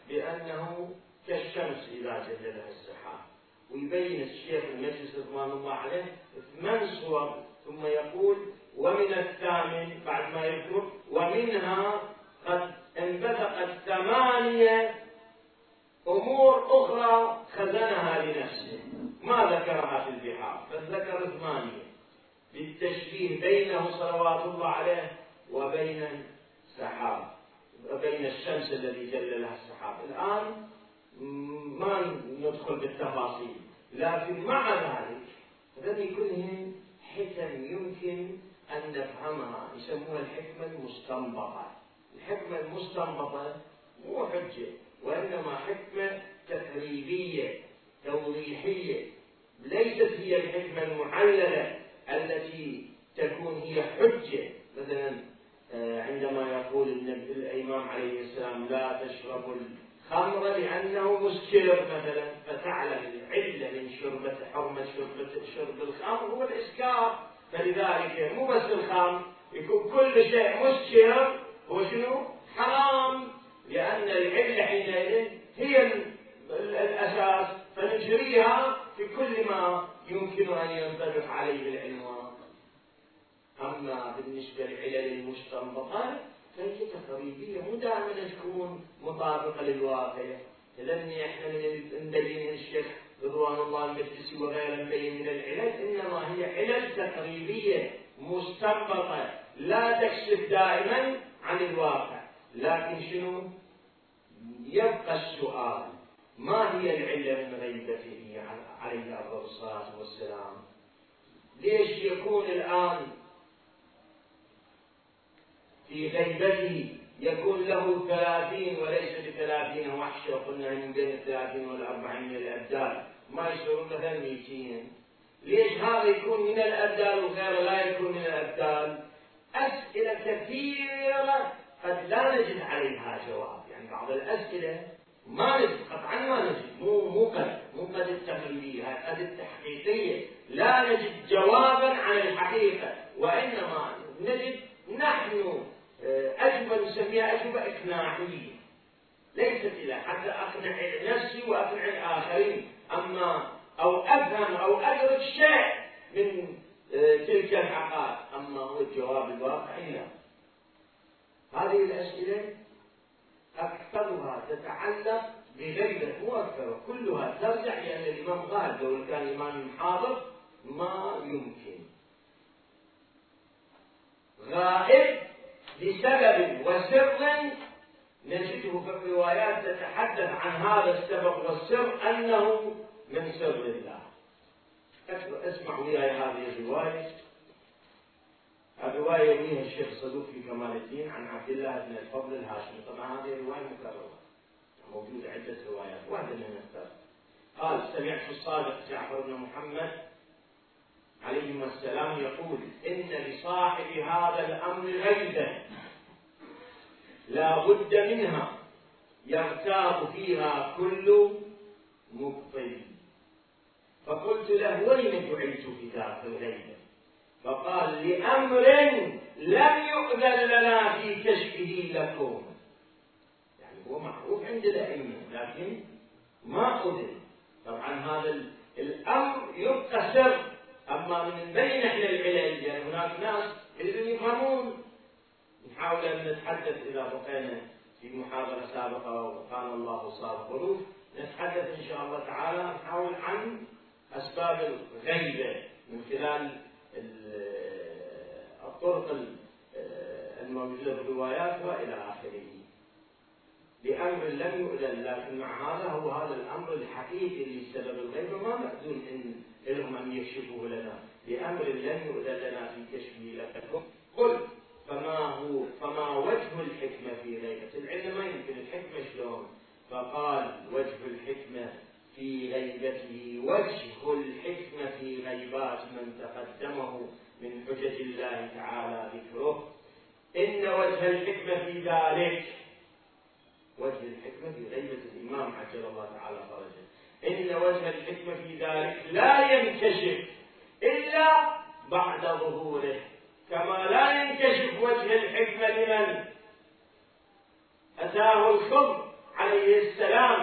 بأنه كالشمس إذا جللها السحاب. ويبين الشيخ المجلس رضوان الله عليه ثمان صور، ثم يقول ومن الثامن بعد ما يذكر ومنها قد انبثقت ثمانية أمور أخرى خزنها لنفسه ما ذكرها في البحار، بل ذكر ثمانية للتشبيه بينه صلوات الله عليه وبين السحاب، وبين الشمس الذي جللها السحاب. الآن ما ندخل بالتفاصيل، لكن مع ذلك هذه كلهم حكم يمكن أن نفهمها، يسموها الحكمة المستنبطة. الحكمة المستنبطة مو حجة، وإنما حكمة تقريبية توضيحية، ليست هي الحكمة المعللة التي تكون هي حجة. مثلا عندما يقول الإمام عليه السلام لا تشربوا الخمر لأنه مسكر مثلا، فتعلم العلة من شربة حرمة شربة شرب الخمر هو الإسكار، فلذلك مو بس الخمر، يكون كل شيء مسكر هو شنو؟ حرام، لأن العلة حينئذ هي الأساس، فنجريها في كل ما يمكن أن ينطبق عليه العنوان. أما بالنسبة للعلل المستنبطة فهي تقريبية، مو دائما تكون مطابقة للواقع. لأن احنا من نبين الشيخ رضوان الله المجلسي وغيره نبين من العلل، إنما هي علل تقريبية مستنبطة لا تكشف دائما عن الواقع. لكن شنو؟ يبقى السؤال ما هي العلة من غيبته عليه أفضل الصلاة والسلام؟ ليش يكون الآن في غيبته يكون له ثلاثين وليس بثلاثين وحشة، وقلنا من بين الثلاثين والأربعين من الأبدال، ما يصيرون مثلا ميتين؟ ليش هذا يكون من الأبدال وغيره لا يكون من الأبدال؟ أسئلة كثيرة قد لا نجد عليها جواب. يعني بعض الأسئلة ما نجد، قطعا ما نجد، مو مو قد مو قد التقليدية، قد التحقيقية، لا نجد جوابا عن الحقيقة، وإنما نجد نحن أجوبة نسميها أجوبة إقناعية، ليست إلى حتى أقنع نفسي وأقنع الآخرين، أما أو أفهم أو أدرك شيء من تلك الحقائق، أما هو الجواب الواقعي لا. هذه الأسئلة أكثرها تتعلق بغيبة، مو أكثرها، كلها ترجع لأن الإمام غالب، لو كان الإمام حاضر ما يمكن. غائب لسبب وسر نجده في الروايات تتحدث عن هذا السبب والسر أنه من سر الله. اسمعوا وياي هذه الرواية. الرواية يرويها الشيخ صدوق في كمال الدين عن عبد الله بن الفضل الهاشمي. طبعا هذه الرواية مكررة، موجودة عدة روايات، واحدة من نختار. قال سمعت الصادق جعفر بن محمد عليهما السلام يقول إن لصاحب هذا الأمر غيبة لا بد منها يغتاب فيها كل مبطل. فقلت له وين جعلت في ذاك الغيبة؟ فقال لأمر لم يؤذن لنا في كشفه لكم. يعني هو معروف عند الأئمة لكن ما أذن. طبعا هذا الأمر يبقى سر، أما من بين احنا العلل، يعني هناك ناس اللي يفهمون. نحاول أن نتحدث إذا بقينا في محاضرة سابقة وكان الله صادق ظروف، نتحدث إن شاء الله تعالى نحاول عن أسباب الغيبة من خلال الطرق الموجودة في الروايات وإلى آخره. بأمر لم يؤذن، لكن مع هذا هو هذا الأمر الحقيقي اللي سبب الغيبة ما مأذون إن لهم أن يكشفوه لنا. بأمر لم يؤذن لنا في كشفه لكم. قل فما هو فما وجه الحكمة في غيبة العلم؟ ما يمكن الحكمة شلون؟ فقال وجه الحكمة في غيبته وجه الحكمة في غيبات من تقدمه من حجج الله تعالى ذكره. إن وجه الحكمة في ذلك، وجه الحكمة في غيبة الإمام عجل الله تعالى فرجه، إن وجه الحكمة في ذلك لا ينكشف إلا بعد ظهوره، كما لا ينكشف وجه الحكمة لمن أتاه الخبر عليه السلام،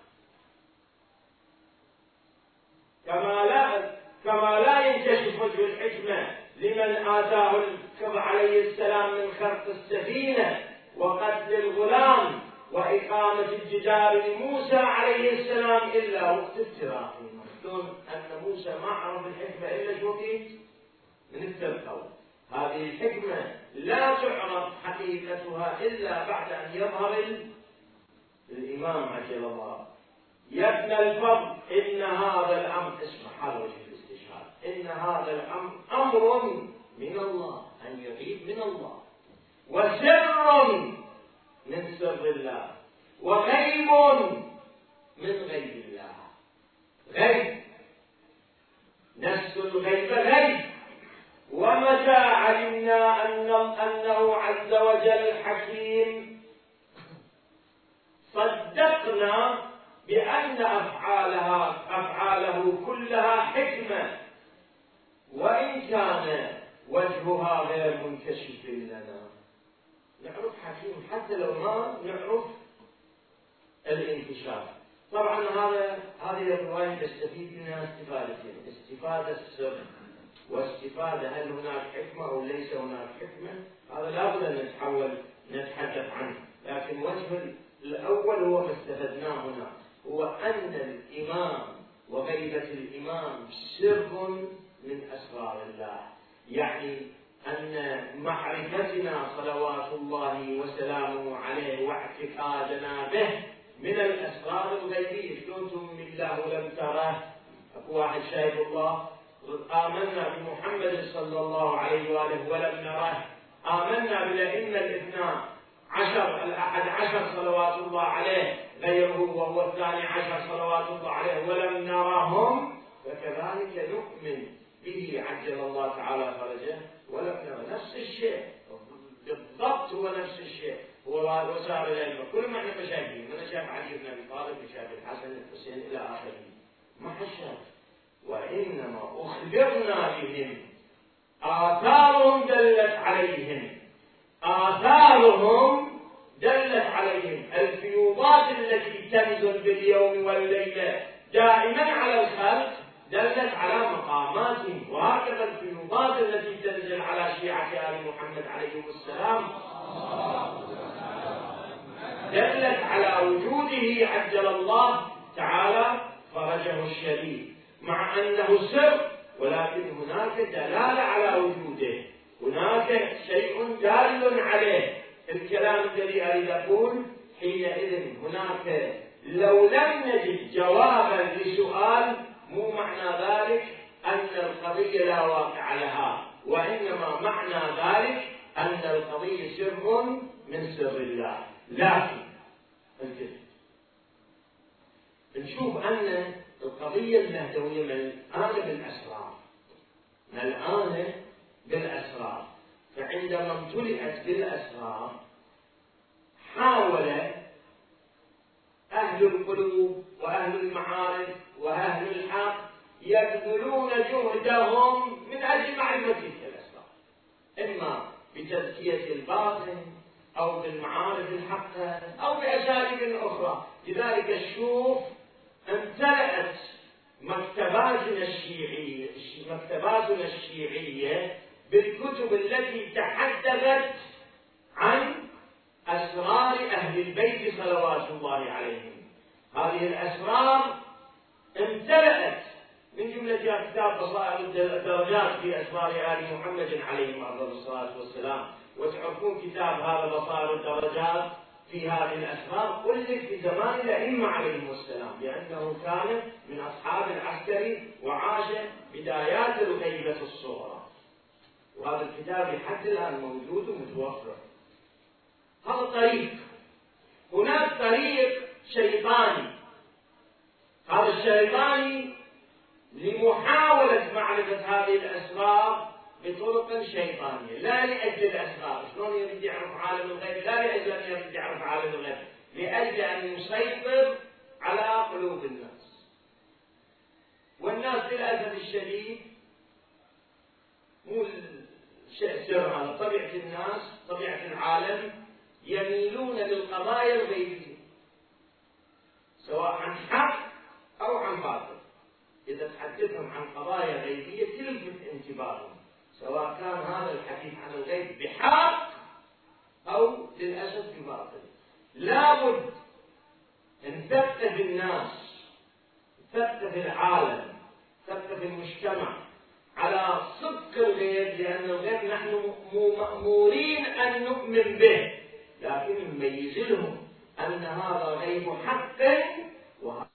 كما لا كما لا ينكشف وجه الحكمة لمن آتاه الخضر عليه السلام من خرق السفينة وقتل الغلام وإقامة الجدار لموسى عليه السلام إلا وقت التراخي. مخدون أن موسى ما عرف الحكمة إلا شوكيت من التلقوا. هذه الحكمة لا تعرف حقيقتها إلا بعد أن يظهر الإمام عجل الله. يا ابن الفضل إن هذا الأمر، اسمع حال وجه الاستشهاد، إن هذا الأمر أمر من الله، أن يغيب من الله، وسر من سر الله، وغيب من غيب الله. غيب، نفس الغيب غيب. ومتى علمنا أن أنه عز وجل حكيم صدقنا بأن أفعالها أفعاله كلها حكمة، وإن كان وجهها غير منكشف لنا. نعرف حكيم حتى لو ما نعرف الانكشاف. طبعا هذا هذه الرواية تستفيد منها استفادتين: استفادة السر، واستفادة هل هناك حكمة أو ليس هناك حكمة. هذا لا بد أن نتحول نتحدث عنه، لكن وجه الأول هو ما استفدناه هنا، هو أن الإمام وغيبة الإمام سر من أسرار الله. يعني أن معرفتنا صلوات الله وسلامه عليه واعتقادنا به من الأسرار الغيبية. شلون تؤمن بالله ولم تره؟ أكو واحد شايف الله. آمنا بمحمد صلى الله عليه وآله ولم نره. آمنا بالأئمة الاثنى عشر الأحد عشر صلوات الله عليه غيره وهو الثاني عشر صلوات الله عليه ولم نرهم، فكذلك نؤمن به عجل الله تعالى فرجه ولم نره. نفس الشيء بالضبط، هو نفس الشيء. هو وسائر العلم كل ما احنا مشاهدين، من شاف علي بن ابي طالب، شاف الحسن الحسين الى اخره، ما حد شاف، وانما اخبرنا بهم. آثارهم دلت عليهم، آثارهم دلت عليهم. الفيوضات التي تنزل باليوم والليلة دائما على الخلق دلت على مقاماتهم، وهكذا الفيوضات التي تنزل على شيعة آل محمد عليهم السلام دلت على وجوده عجل الله تعالى فرجه الشريف، مع أنه سر، ولكن هناك دلالة على وجوده، هناك شيء دال عليه. الكلام الذي أريد أقول حينئذ هناك لو لم نجد جوابا لسؤال، مو معنى ذلك أن القضية لا واقع لها، وإنما معنى ذلك أن القضية سر من سر الله. لكن الجد نشوف أن القضية المهدوية ملآنة بالأسرار، ملآنة بالأسرار. فعندما امتلئت بالأسرار حاول أهل القلوب وأهل المعارف وأهل الحق يبذلون جهدهم من أجل معرفة تلك الأسرار، إما بتزكية الباطن أو بالمعارف الحقة أو بأساليب أخرى. لذلك الشوف امتلأت مكتباتنا الشيعية مكتباتنا الشيعية بالكتب التي تحدثت عن أسرار أهل البيت صلوات الله عليهم. هذه الأسرار امتلأت من جملة كتاب بصائر الدرجات في أسرار آل محمد عليهم أفضل الصلاة والسلام. وتعرفون كتاب هذا بصائر الدرجات في هذه الأسرار ألف في زمان الأئمة عليهم السلام، لأنه كان من أصحاب العسكري وعاش بدايات الغيبة الصغرى، وهذا الكتاب لحد الآن موجود ومتوفر. هذا طريق. هناك طريق شيطاني، هذا الشيطاني لمحاولة معرفة هذه الأسرار بطرق شيطانية، لا لأجل الأسرار. شلون يريد يعرف عالم الغيب؟ لا لأجل أن يريد يعرف عالم الغيب، لأجل أن يسيطر على قلوب الناس. والناس للأسف الشديد مو سر على طبيعة الناس، طبيعة العالم، يميلون للقضايا الغيبية. سواء عن حق أو عن باطل. إذا تحدثهم عن قضايا غيبية تلفت انتباههم، سواء كان هذا الحديث عن الغيب بحق أو للأسف بباطل. لابد أن تثقف الناس، تثقف العالم، تثقف المجتمع على صدق الغيب، لأن الغيب نحن مأمورين أن نؤمن به، لكن نميز لهم أن هذا غيب حق وهذا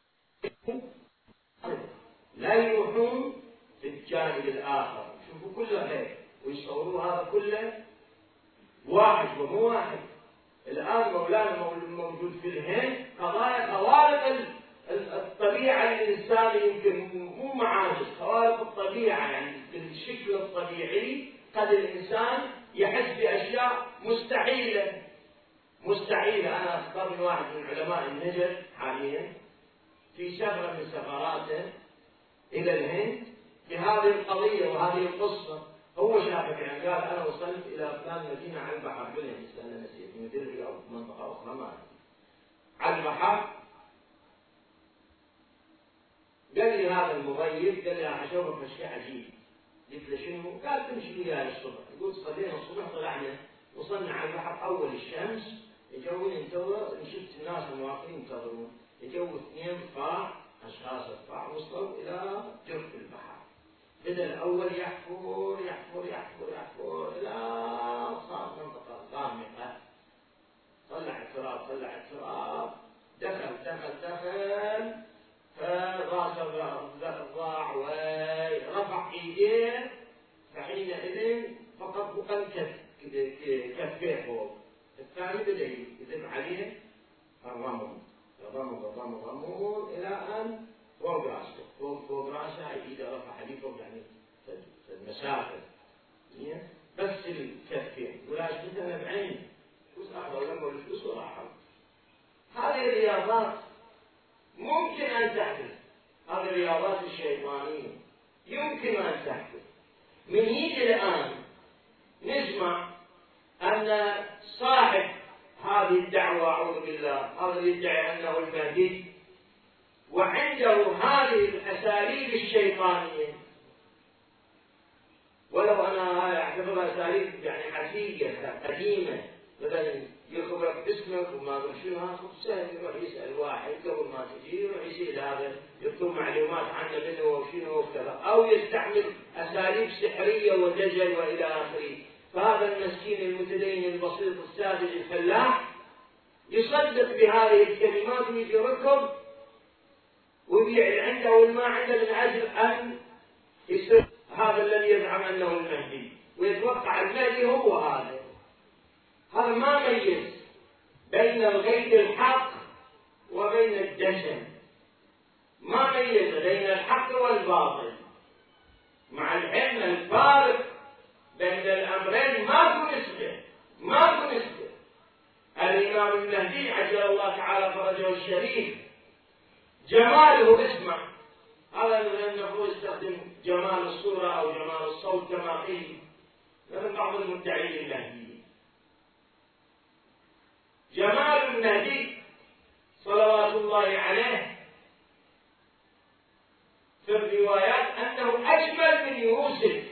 لا يروحون في الجانب الآخر، شوفوا كله غيب ويصوروا هذا كله واحد ومو واحد. الآن مولانا موجود في الهند قضايا خوارق الطبيعة الإنسانية، يمكن مو معاجز، خوارق الطبيعة، يعني بالشكل الطبيعي قد الإنسان يحس بأشياء مستحيلة مستحيلة. أنا أذكر واحد من علماء النجد حاليا في سفرة من سفراته إلى الهند في هذه القضية وهذه القصة، هو شافك يعني قال أنا وصلت إلى فلان مدينة على البحر بالهند، أنا نسيت مدينة أو منطقة أخرى ما على البحر. قال لي هذا المضيف، قال لي أنا أشوفك شيء عجيب. قلت له شنو؟ قال تمشي لي الصبح. يقول صلينا الصبح طلعنا وصلنا على البحر أول الشمس، يجون ينتظر، شفت الناس المواقفين ينتظرون، يجوا اثنين رفاع أشخاص رفاع وصلوا إلى جرف البحر. بدأ الأول يحفر يحفر يحفر يحفر إلى صار منطقة غامقة، طلع التراب طلع التراب، دخل دخل دخل فراسه ضاع ورفع ايديه، فحينئذ فقط بقى كفيه فوق، الثاني بدا يذب عليه الرمل الرمل الرمل الرمل الى ان فوق راسه فوق فوق راسه ايده رفع عليه فوق، يعني في المسافه بس الكفين ولا شفت انا بعيني وش اخذ لما الفلوس وراحوا. هذه الرياضات ممكن أن تحدث، هذه الرياضات الشيطانية يمكن أن تحدث. من يجي الآن نسمع أن صاحب هذه الدعوة أعوذ بالله هذا يدعي أنه المهدي وعنده هذه الأساليب الشيطانية، ولو أنا أعتبرها أساليب يعني حسية قديمة، مثلا يخبرك باسمك وما أدري شنو، هذا سهل يروح يسأل واحد قبل ما تجي يروح يسأل هذا يطلب معلومات عنه منه وشنو وكذا، أو يستعمل أساليب سحرية ودجل وإلى آخره. فهذا المسكين المتدين البسيط الساذج الفلاح يصدق بهذه الكلمات ويجي ركب ويبيع عنده والما عنده من أجل أن يصير هذا الذي يزعم أنه المهدي ويتوقع المهدي هو هذا. هذا ما ميز بين الغيب الحق وبين الدجل، ما ميز بين الحق والباطل، مع العلم الفارق بين الأمرين ماكو نسبة ماكو نسبة. الإمام المهدي عجل الله تعالى فرجه الشريف جماله، اسمع هذا المفروض يستخدم جمال الصورة أو جمال الصوت كما قيل من بعض المدعين المهدي. جمال المهدي صلوات الله عليه في الروايات أنه أجمل من يوسف،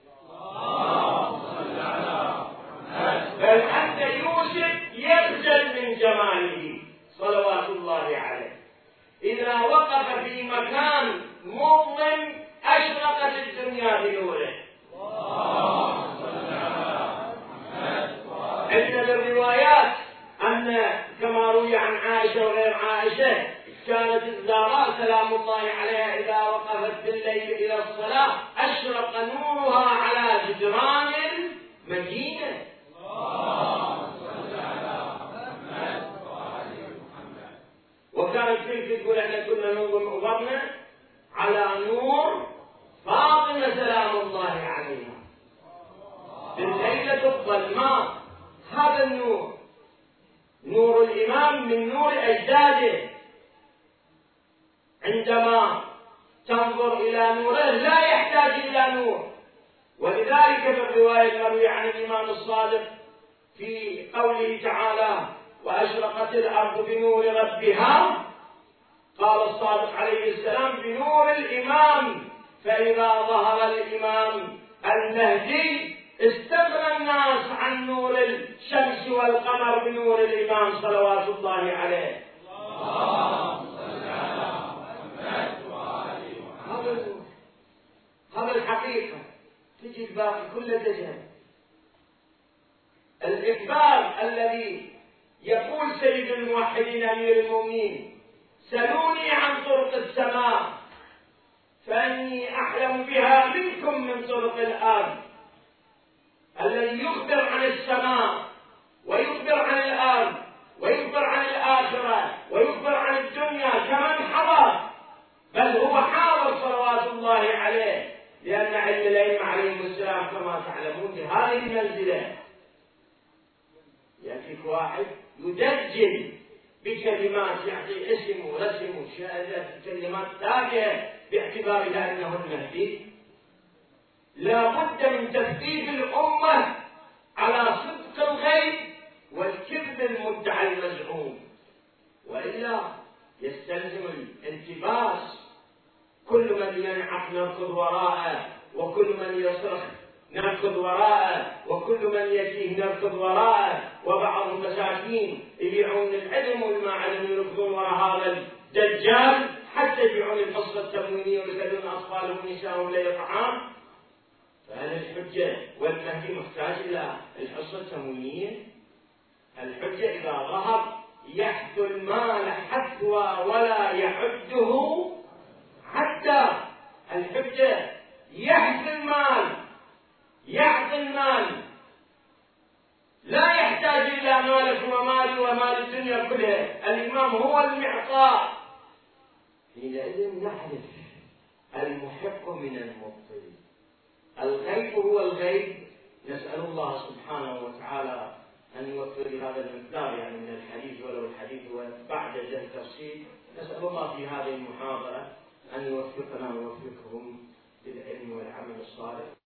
بل أن يوسف يخجل من جماله صلوات الله عليه. إذا وقف في مكان مظلم أشرقت الدنيا بنوره. عندنا بالروايات أن كما روي عن عائشة وغير عائشة كانت الزهراء سلام الله عليها إذا وقفت بالليل إلى الصلاة أشرق نورها على جدران المدينة. وكانت تلك تقول احنا كنا نظرنا على نور فاطمة سلام الله عليها في الليلة الظلماء. هذا النور نور الإمام من نور أجداده، عندما تنظر إلى نوره لا يحتاج إلى نور. ولذلك في الرواية المروية عن الإمام الصادق في قوله تعالى وأشرقت الأرض بنور ربها قال الصادق عليه السلام بنور الإمام، فإذا ظهر الإمام المهدي استغنى الناس عن نور الشمس والقمر بنور الإمام صلوات الله عليه. اللهم صل على محمد وآل محمد. هذا الحقيقة تجي الباقي كله دجل. الإخبار الذي يقول سيد الموحدين أمير المؤمنين: سلوني عن طرق السماء فإني أحلم بها منكم من طرق الأرض. الذي يخبر عن السماء ويخبر عن الأرض ويخبر عن الآخرة ويخبر عن الدنيا كمن حضر، بل هو حاضر صلوات الله عليه، لأن علم الأئمة عليهم السلام كما تعلمون بهذه المنزلة. يأتيك واحد يدجل بكلمات يعطي اسم ورسم وشهادات كلمات تافهة باعتبارها أنه المهدي. لا بد من تثبيت الأمة على صدق الغيب والكذب المدعى المزعوم، وإلا يستلزم الالتباس. كل من ينعق نركض وراءه، وكل من يصرخ نركض وراءه، وكل من يتيه نركض وراءه، وبعض المساكين يبيعون العلم والما علم يركضون وراء هذا الدجال حتى يبيعون الحصة التموينية ويخلون أطفالهم ونساءهم لا طعام. فهل الحجة والمهدي محتاج إلى الحصة التموينية؟ الحجة إذا ظهر يحث المال حثوى ولا يحده حتى. الحجة يحث المال، يعطي المال، لا يحتاج إلى مالك ومالي ومال الدنيا كلها. الإمام هو المعطاء. حينئذ نعرف المحق من المبطل. الغيب هو الغيب. نسأل الله سبحانه وتعالى أن يوفر هذا المقدار يعني من الحديث، ولو الحديث وبعد ذلك التفصيل. نسأل الله في هذه المحاضرة أن يوفقنا ويوفقهم بالعلم والعمل الصالح.